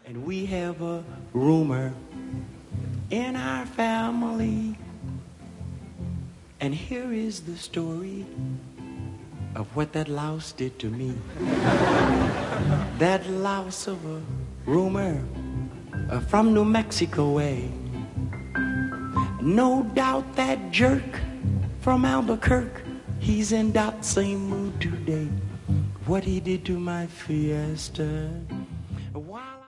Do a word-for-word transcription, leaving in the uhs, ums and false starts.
And we have a rumor in our family. And here is the story of what that louse did to me. That louse of a rumor uh, from New Mexico way. No doubt that jerk from Albuquerque, he's in that same mood today. What he did to my fiesta. While